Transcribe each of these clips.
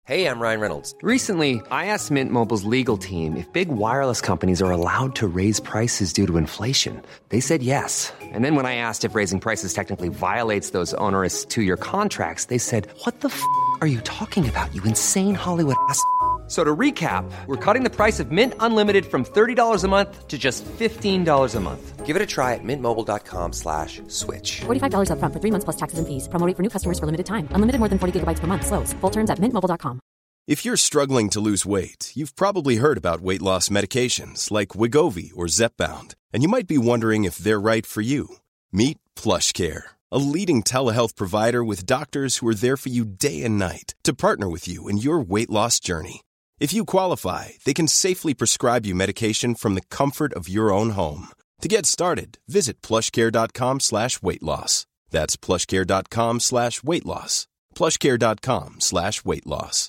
Hey, I'm Ryan Reynolds. Recently, I asked Mint Mobile's legal team if big wireless companies are allowed to raise prices due to inflation. They said yes. And then when I asked if raising prices technically violates those onerous two-year contracts, they said, "What the f*** are you talking about, you insane Hollywood ass?" So to recap, we're cutting the price of Mint Unlimited from $30 a month to just $15 a month. Give it a try at mintmobile.com/switch. $45 up front for 3 months plus taxes and fees. Promo rate for new customers for limited time. Unlimited more than 40 gigabytes per month. Slows full terms at mintmobile.com. If you're struggling to lose weight, you've probably heard about weight loss medications like Wegovy or Zepbound, and you might be wondering if they're right for you. Meet PlushCare, a leading telehealth provider with doctors who are there for you day and night to partner with you in your weight loss journey. If you qualify, they can safely prescribe you medication from the comfort of your own home. To get started, visit plushcare.com/weightloss. That's plushcare.com/weightloss. plushcare.com/weightloss.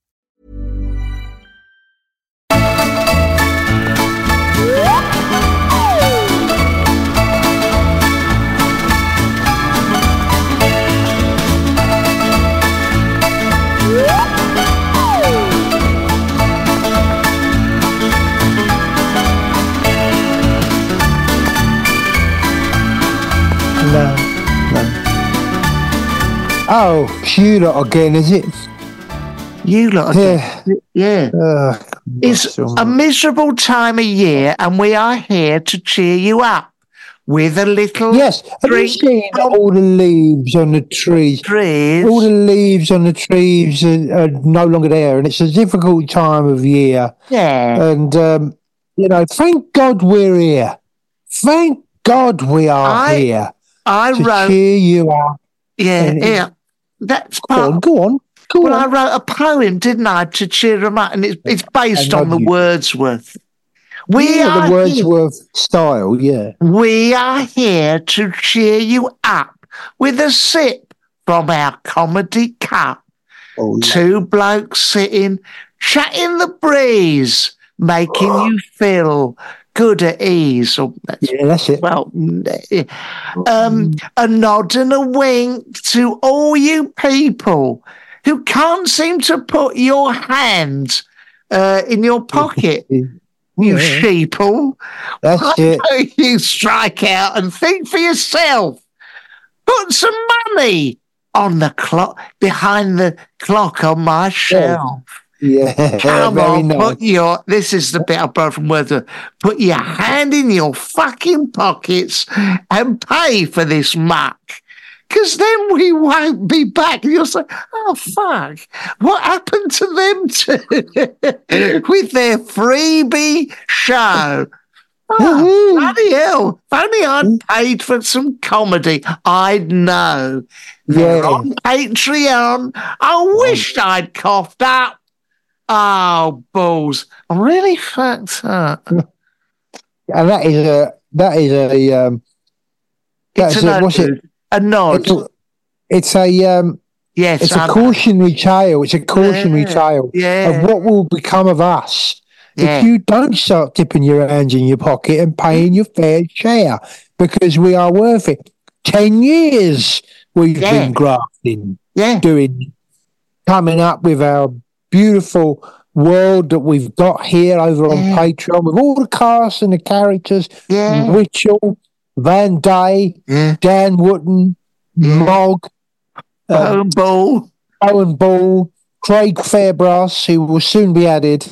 No. Oh, you lot again, is it? You lot again? Yeah. It's a miserable time of year, and we are here to cheer you up with a little. Yes, have you seen all the leaves on the trees? All the leaves on the trees are no longer there, and it's a difficult time of year. Yeah. And, thank God we're here. Thank God we are here. I wrote. Cheer you up. Yeah. That's go on. I wrote a poem, didn't I, to cheer them up, and it's based on the Wordsworth. The Wordsworth style, yeah. We are here to cheer you up with a sip from our comedy cup. Oh, yeah. Two blokes sitting, chatting the breeze, making you feel good at ease. That's it. Well, a nod and a wink to all you people who can't seem to put your hand in your pocket. You sheeple. That's it. You strike out and think for yourself. Put some money on the clock, behind the clock on my shelf. Yeah. Come on, nice. this is the bit I brought from Wordsworth. Put your hand in your fucking pockets and pay for this muck. Because then we won't be back. And you'll say, oh, fuck. What happened to them too? With their freebie show? Oh, bloody hell. If only I'd paid for some comedy, I'd know. They're on Patreon. I wished I'd coughed up. Oh, balls. I'm really fucked up. And that is a nod. It's a cautionary tale. It's a cautionary tale of what will become of us if you don't start dipping your hands in your pocket and paying your fair share, because we are worth it. 10 years we've been grafting, coming up with our beautiful world that we've got here over on Patreon, with all the cast and the characters, Ritual, Van Day, Dan Wootton, Mog, Owen Ball, Craig Fairbrass, who will soon be added.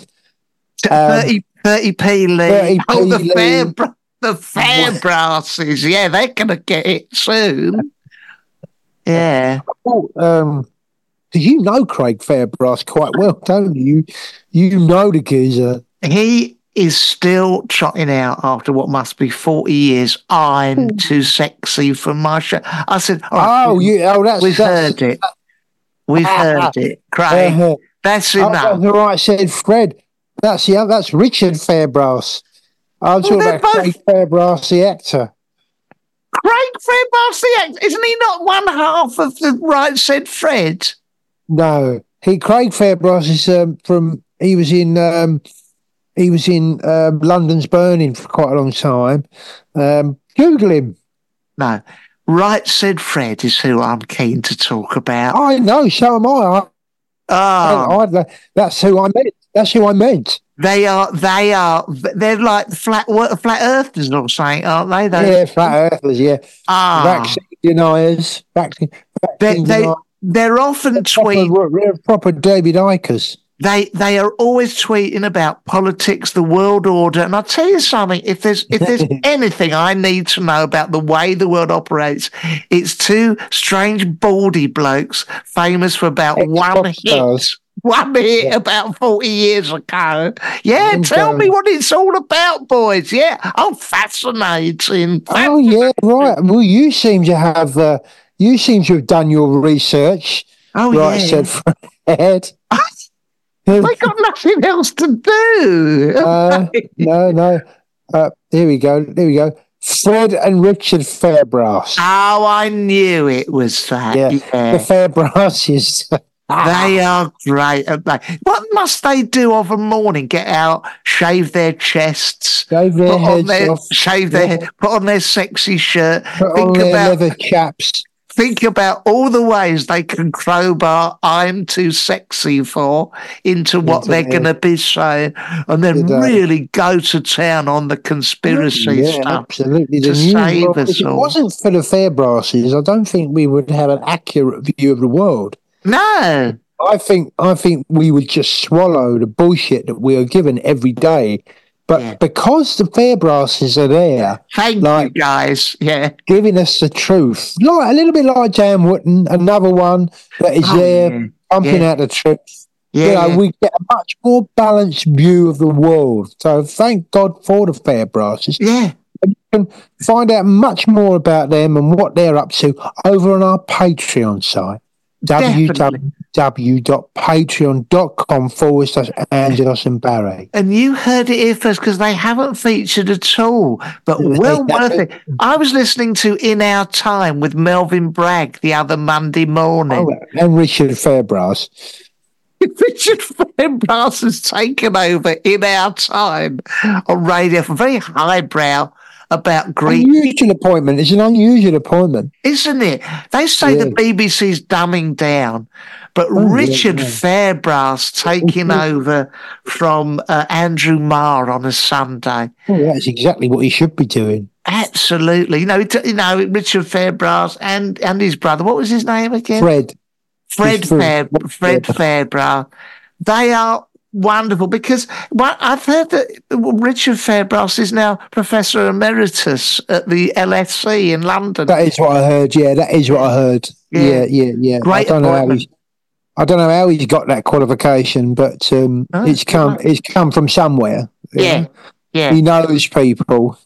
30p Lee. The Fairbrasses. Yeah, they're going to get it soon. Yeah. You know Craig Fairbrass quite well, don't you? You know the geezer. He is still trotting out after what must be 40 years. I'm too sexy for my show. I said, we've heard it. We've heard it, Craig. That's enough. That's right, said Fred. That's Richard Fairbrass. I'm talking about Craig Fairbrass, the actor. Craig Fairbrass, the actor? Isn't he not one half of the Right Said Fred? No, Craig Fairbrass is he was in London's Burning for quite a long time. Google him. No, Right Said Fred is who I'm keen to talk about. I know, so am I. That's who I meant. That's who I meant. They're like flat earthers or something, aren't they? Yeah, flat earthers, yeah. Vaccine deniers. They're often proper David Icke. They are always tweeting about politics, the world order. And I'll tell you something, if there's anything I need to know about the way the world operates, it's two strange baldy blokes famous for about one hit about 40 years ago. Yeah, tell me what it's all about, boys. Yeah, fascinating. Oh, yeah, right. Well, you seem to have done your research. Oh, right, yeah. said Fred. They got nothing else to do. No. Here we go. Fred and Richard Fairbrass. Oh, I knew it was that. Yeah. The Fairbrasses. They are great. What must they do of a morning? Get out, shave their chests, shave their heads off, put on their sexy shirt, think about leather chaps. Think about all the ways they can crowbar "I'm too sexy for" into what they're going to be saying, and then really go to town on the conspiracy stuff. Absolutely, to save us all. If it wasn't for the Fairbrasses, I don't think we would have an accurate view of the world. No, I think we would just swallow the bullshit that we are given every day. But because the Fairbrasses are there, thank you guys, giving us the truth, like a little bit like Jan Wooten, another one that is pumping out the truth. We get a much more balanced view of the world. So thank God for the Fairbrasses. Yeah. And you can find out much more about them and what they're up to over on our Patreon site. www.patreon.com/Angelos and Barry. And you heard it here first because they haven't featured at all, but well worth it. I was listening to In Our Time with Melvin Bragg the other Monday morning. And Richard Fairbrass. Richard Fairbrass has taken over In Our Time on radio for very highbrow about Greek. Unusual appointment. It's an unusual appointment. Isn't it? They say the BBC's dumbing down, but Richard Fairbrass taking over from Andrew Marr on a Sunday. Oh, that's exactly what he should be doing. Absolutely. Richard Fairbrass and his brother. What was his name again? Fred Fairbrass. They are wonderful because I've heard that Richard Fairbrass is now Professor Emeritus at the LSE in London. That is what I heard. Yeah, that is what I heard. Yeah. Great appointment. I don't know how he's got that qualification, but it's come from somewhere. Yeah. He knows people.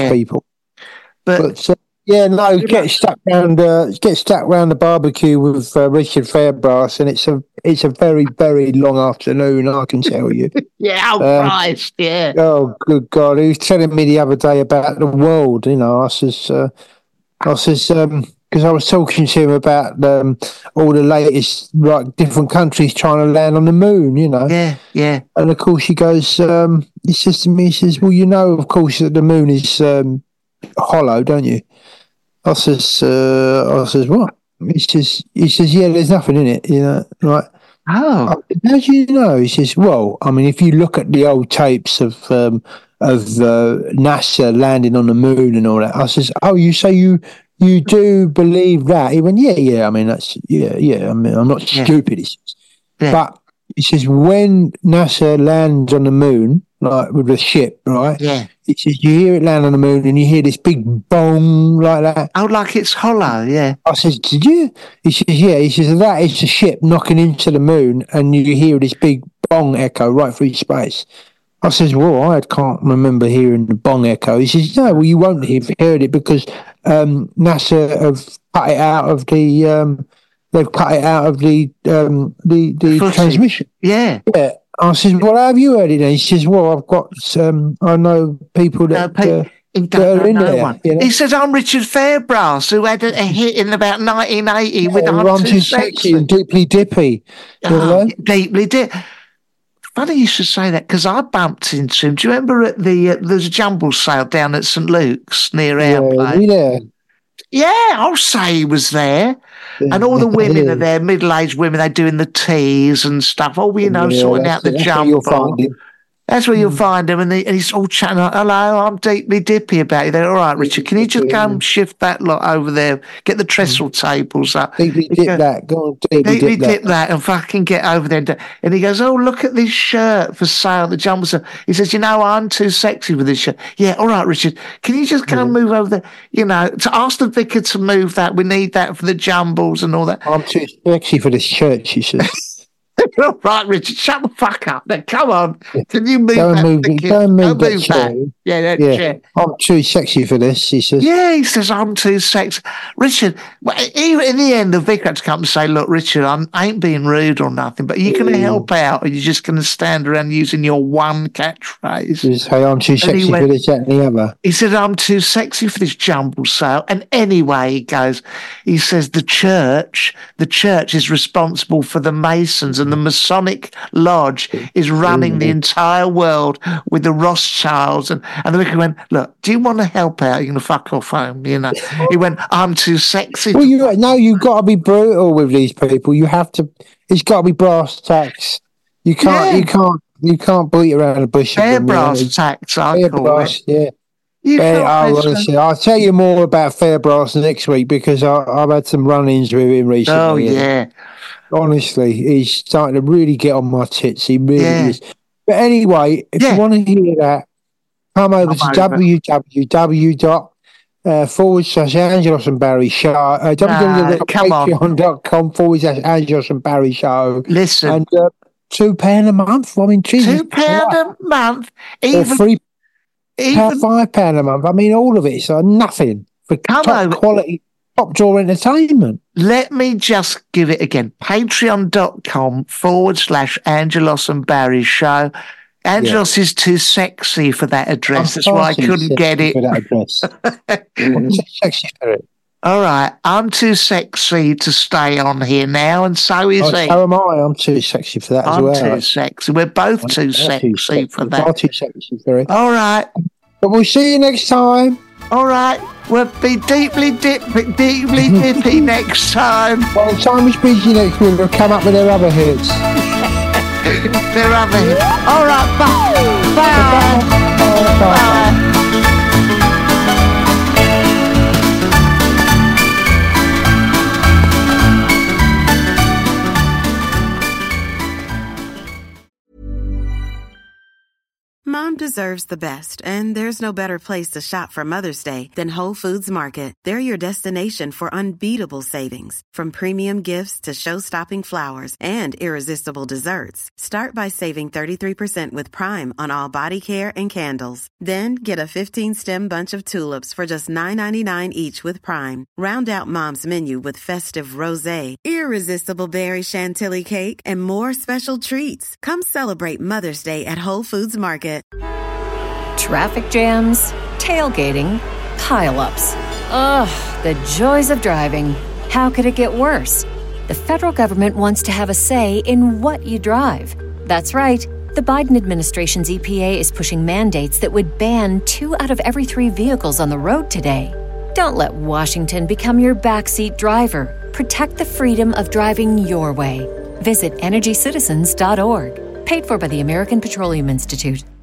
But get stuck round the barbecue with Richard Fairbrass, and it's a very, very long afternoon, I can tell you. Christ, yeah. Oh, good God! He was telling me the other day about the world. I says, because I was talking to him about all the latest different countries trying to land on the moon. Yeah. And of course, he goes. He says to me, he says, "Well, of course, that the moon is hollow, don't you?" I says, what? He says, yeah, there's nothing in it, right? Oh. How do you know? He says, well, I mean, if you look at the old tapes of NASA landing on the moon and all that, I says, oh, you say you do believe that? He went, yeah. I mean, that's, yeah. I mean, I'm not stupid, he says. Yeah. But he says, when NASA lands on the moon, like with the ship, right? Yeah. He says, you hear it land on the moon and you hear this big bong like that. Oh, like it's hollow, yeah. I says, did you? He says, yeah. He says, that is the ship knocking into the moon and you hear this big bong echo right through space. I says, well, I can't remember hearing the bong echo. He says, no, well, you won't have heard it because NASA have cut it out of the transmission. Yeah. Yeah. I says, well, have you heard it then? He says, well, I've got I know people that are in there. He says, I'm Richard Fairbrass, who had a hit in about 1980 with I'm Too Sexy and Deeply Dippy. Deeply Dippy. Funny you should say that because I bumped into him. Do you remember at there's a jumble sale down at St Luke's near our place? Yeah. Yeah, I'll say he was there. And all the women are there, middle-aged women, they're doing the teas and stuff. Oh, sorting out the jumble. That's where you'll find him, and he's all chatting like, hello, I'm deeply dippy about you. They're all right, Richard, can you just go and shift that lot over there, get the trestle tables up. Deeply dip that, go on, deeply dip that and fucking get over there. And he goes, oh, look at this shirt for sale, the jumper. He says, I'm too sexy for this shirt. Yeah, all right, Richard, can you just go and move over there? To ask the vicar to move that, we need that for the jumbles and all that. I'm too sexy for this shirt, she says. Right, Richard, shut the fuck up. Then come on. Can you move Don't that? Move that chair. That chair. I'm too sexy for this, he says. Yeah, he says, I'm too sexy. Richard, even in the end, the vicar had to come and say, look, Richard, I ain't being rude or nothing, but you're going to help out, or you're just going to stand around using your one catchphrase. You say, I'm too sexy for this, that, and the other. He said, I'm too sexy for this jumble sale. And anyway, he says, the church is responsible for the Masons, and the Masonic Lodge is running the entire world with the Rothschilds. And the vicar went, look, do you want to help out? You're going to fuck off home, He went, I'm too sexy. Well, you've got to be brutal with these people. You have to. It's got to be brass tacks. You can't beat around the bush. Fair brass tacks, I call it. Yeah. I'll tell you more about Fair Brass next week because I've had some run-ins with him recently. Oh, yeah. Honestly, he's starting to really get on my tits. He really is. But anyway, if you want to hear that, come over to www./Angelos and Barry Show. www.patreon.com/Angelos and Barry Show. Listen. And £2 a month. I mean, Jesus. £2 a month? Or £3, £5 a month. I mean, all of it's nothing for top quality, top draw entertainment. Let me just give it again. Patreon.com/Angelos and Barry Show. Angelos is too sexy for that address. That's why I couldn't get it. For that address. Too sexy for it. All right. I'm too sexy to stay on here now, and so is he. So am I. I'm too sexy for that as well. I'm too sexy. We're both too sexy for that. I'm too sexy for it. All right. But we'll see you next time. All right. We'll be deeply dippy next time. By the time we speak to you next week, we'll come up with their other hits. Their other hits. All right. Bye. Bye. Bye. Mom deserves the best, and there's no better place to shop for Mother's Day than Whole Foods Market. They're your destination for unbeatable savings, from premium gifts to show-stopping flowers and irresistible desserts. Start by saving 33% with Prime on all body care and candles. Then get a 15-stem bunch of tulips for just $9.99 each with Prime. Round out Mom's menu with festive rosé, irresistible berry chantilly cake, and more special treats. Come celebrate Mother's Day at Whole Foods Market. Traffic jams, tailgating, pile-ups. Ugh, the joys of driving. How could it get worse? The federal government wants to have a say in what you drive. That's right. The Biden administration's EPA is pushing mandates that would ban 2 out of every 3 vehicles on the road today. Don't let Washington become your backseat driver. Protect the freedom of driving your way. Visit EnergyCitizens.org. Paid for by the American Petroleum Institute.